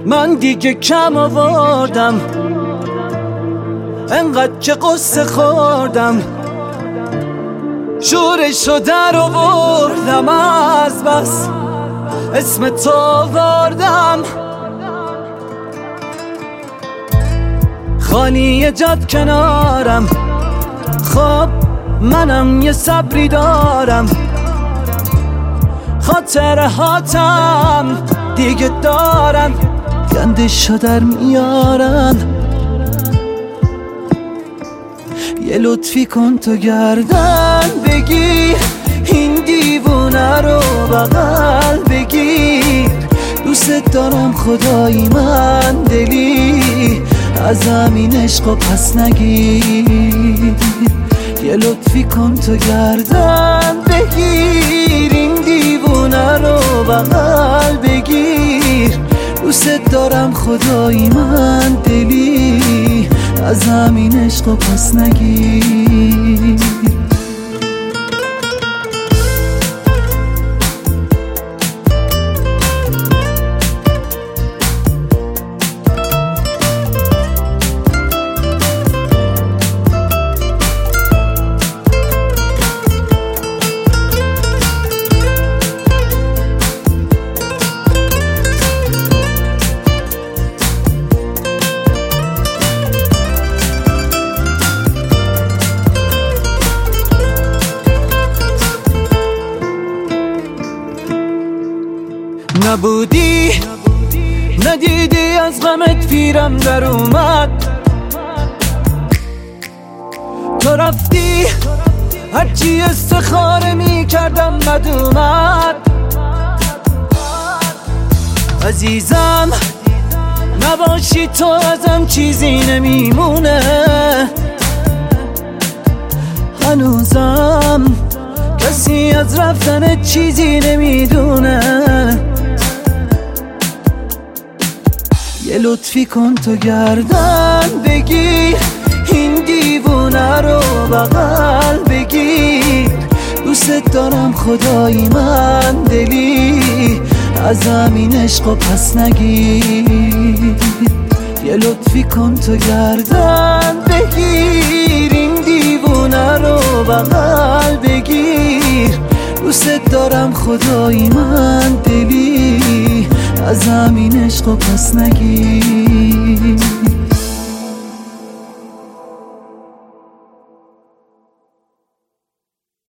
من دیگه کم آوردم، انقدر که قصه خوردم، شورشو در آوردم، از بس اسم تو آوردم. خالی جاد کنارم، خب منم یه صبری دارم، خاطرهاتم دیگه دارن گندشو در میارن. یه لطفی کن تو گردن بگیر، این دیوونه رو بغل بگیر، دوست دارم خدایی من دلی، از همین عشقو پس نگیر. یه لطفی کن تو گردن بگیر، این دیوونه رو بغل بگیر، دوست دارم خدایی من دلی، از همین عشقو پس نگیر. نبودی ندیدی از غمت پیرم در اومد، تو رفتی هرچی استخاره می کردم بد اومد. عزیزم نباشی تو ازم چیزی نمیمونه، هنوزم کسی از رفتن چیزی نمیدونه. یه لطفی کن تو گردن بگیر، این دیوونه رو بغل بگیر، دوست دارم خدایی من دلی، از همین عشقو پس نگیر. یه لطفی کن تو گردن بگیر، این دیوونه رو بغل بگیر، دوست دارم خدایی من دلی، از همین عشقو پس نگیر.